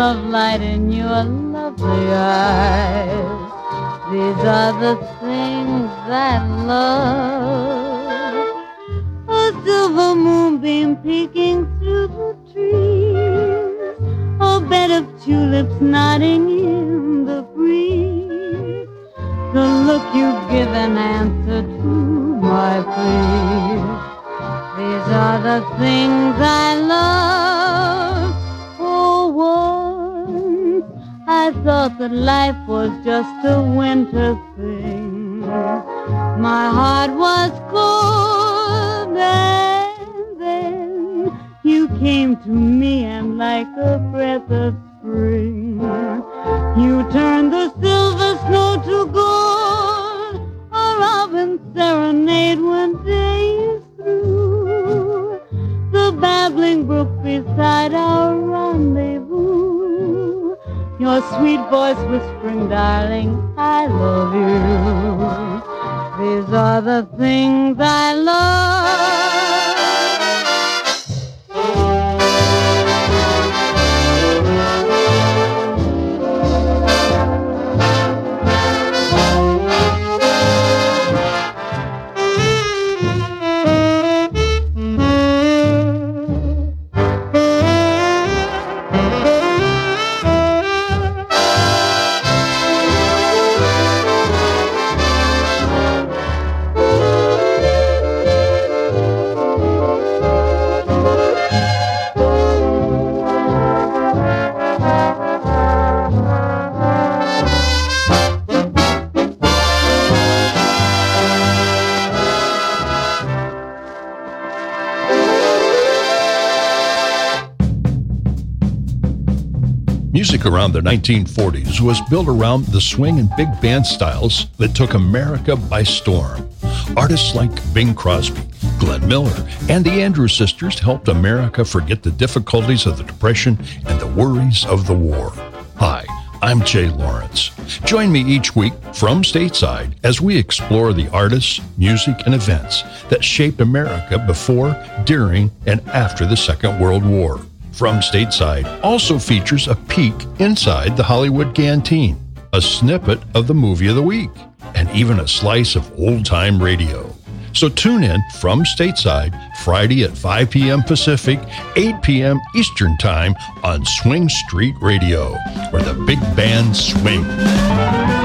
love light in your lovely eyes. These are the things I love. A silver moonbeam peeking through the trees, a bed of tulips nodding in the breeze, the look you give an answer to my plea. These are the things I love. Oh, once I thought that life was just a winter thing. My heart was cold, and then you came to me, and like a breath of spring, you turned the silver snow to gold. A robin serenade when day is through, the babbling brook beside our rendezvous, your sweet voice whispering, darling, I love you. These are the things I love. Music around the 1940s was built around the swing and big band styles that took America by storm. Artists like Bing Crosby, Glenn Miller, and the Andrews Sisters helped America forget the difficulties of the Depression and the worries of the war. Hi, I'm Jay Lawrence. Join me each week from stateside as we explore the artists, music, and events that shaped America before, during, and after the Second World War. From Stateside also features a peek inside the Hollywood Canteen, a snippet of the movie of the week, and even a slice of old-time radio. So tune in From Stateside, Friday at 5 p.m. Pacific, 8 p.m. Eastern Time on Swing Street Radio, where the big band swings.